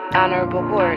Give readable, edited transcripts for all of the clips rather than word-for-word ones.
Honorable Court.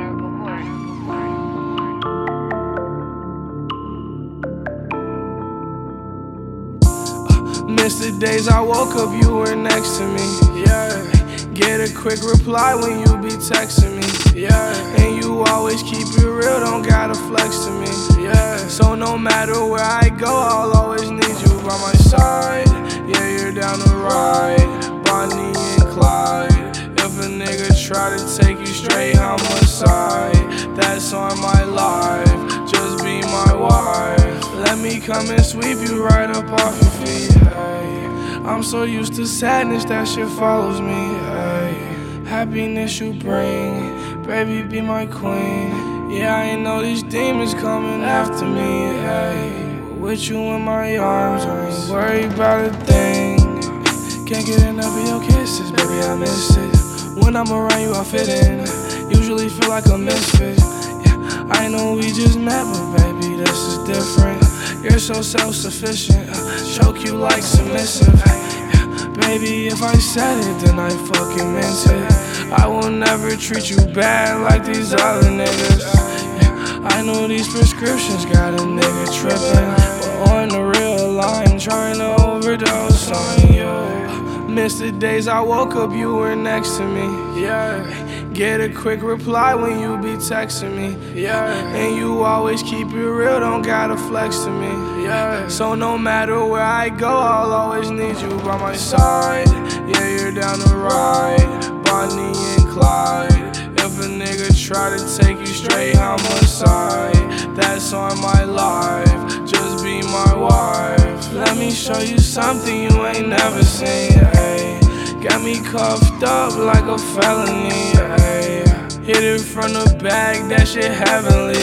Miss the days I woke up, you were next to me, yeah. Get a quick reply when you be texting me, yeah. And you always keep it real, don't gotta flex to me, yeah. So no matter where I go, I'll always need you by my side. Yeah, you're down to ride, Bonnie and Clyde. If a nigga try to take you straight, homicide. That's on my life, just be my wife. Let me come and sweep you right up off your feet, hey. I'm so used to sadness, that shit follows me, hey. Happiness you bring, baby be my queen. Yeah, I know these demons coming after me, hey. With you in my arms, I ain't worried about a thing. Can't get enough of your kisses, baby, I miss it. When I'm around you, I fit in. Usually feel like a misfit. Yeah, I know we just met, but baby, this is different. You're so self-sufficient, choke you like submissive. Yeah, baby, if I said it, then I fucking meant it. I will never treat you bad like these other niggas. Yeah, I know these prescriptions got a nigga tripping, but on the real, I'm trying to overdose on you. Miss the days I woke up, you were next to me, yeah. Get a quick reply when you be texting me, yeah. And you always keep it real, don't gotta flex to me, yeah. So no matter where I go, I'll always need you by my side. Yeah, you're down to ride, Bonnie and Clyde. If a nigga try to take you straight, homicide. That's on my life, just be my wife. Let me show you something you ain't never seen, hey. Got me cuffed up like a felony, ay. Hit it from the back, that shit heavenly,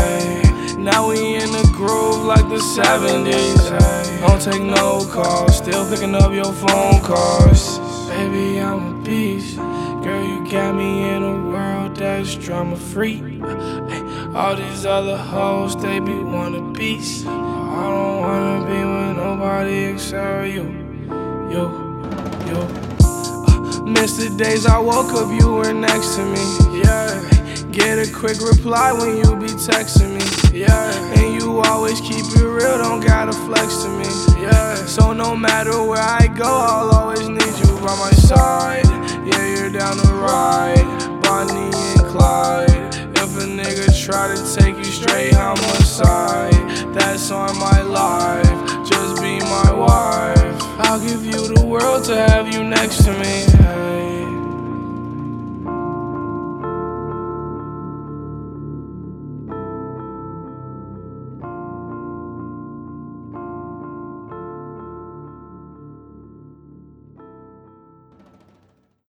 ay. Now we in the groove like the 70s, ay. Don't take no calls, still picking up your phone calls. Baby, I'm a beast. Girl, you got me in a world that's drama free. All these other hoes, they be wanna beast. I don't wanna be with nobody except you. Miss the days I woke up, you were next to me, yeah. Get a quick reply when you be texting me, yeah. And you always keep it real, don't gotta flex to me, yeah. So no matter where I go, I'll always need you by my side. Yeah, you're down to ride, Bonnie and Clyde. If a nigga try to take you straight, homicide. That's on my life, just be my wife. I'll give you the world to have you next to me.